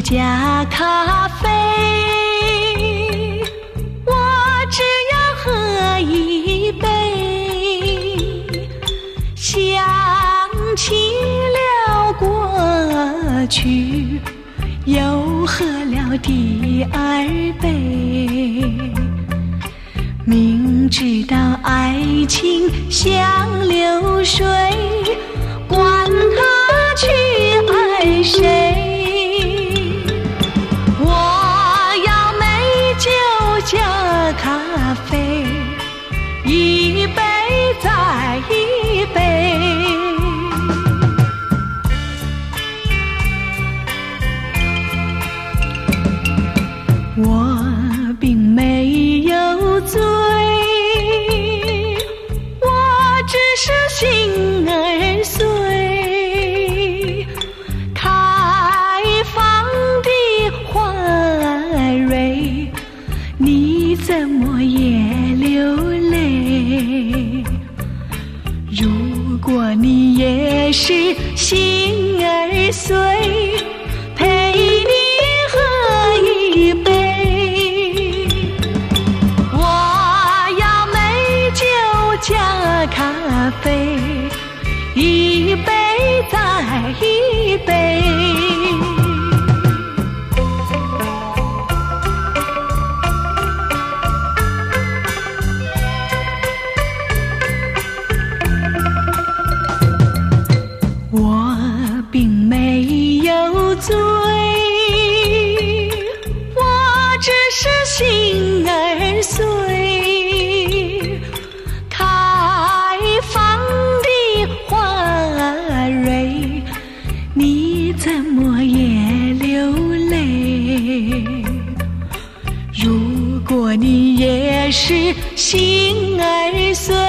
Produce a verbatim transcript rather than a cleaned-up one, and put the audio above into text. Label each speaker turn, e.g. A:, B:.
A: 加咖啡，我只要喝一杯，想起了过去，又喝了第二杯。明知道爱情像流水，管他去爱谁，加咖啡，一杯再一杯。我并没有醉，我只是心儿碎。开放的花蕊，你怎么也流泪？如果你也是心儿碎，陪你喝一杯。我要美酒加咖啡，一杯再一杯。我并没有醉，我只是心儿碎。开放的花蕊，你怎么也流泪？如果你也是心儿碎，